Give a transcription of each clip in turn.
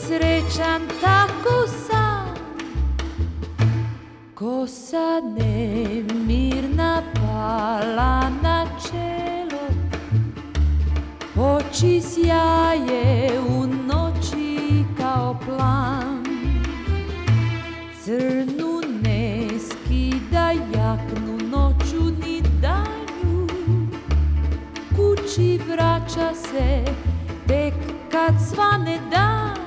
srećan tako sam, kosa nemirna pala na čelo, oči sjaje u noći kao plan. Crnu ne skida jaknu noću ni danju, kući vraća se tek kad svane dan.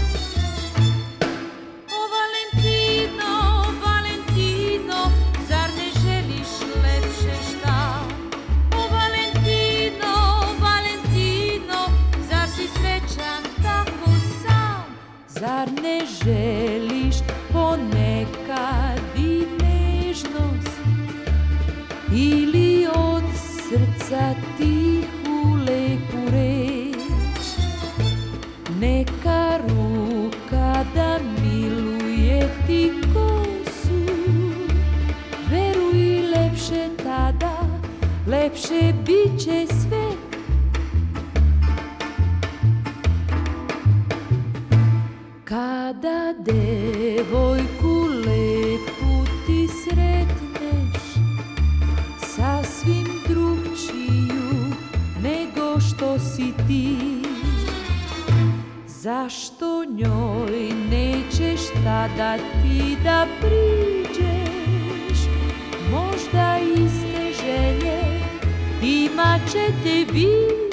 O Valentino, Valentino, zar ne želiš lepše šta? O Valentino, Valentino, zar si srećan tako sam? Zar ne želiš ponekad i nežnost ili od srca tihu lepu reč? Neka ruka da miluje ti kosu, veruj lepše tada, lepše bit će sve. Kada devojku lepu ti sretneš, sasvim drugčiju nego što si ti, zašto njoj nećeš tada ti da priđeš? Možda iste želje imat ćete vi.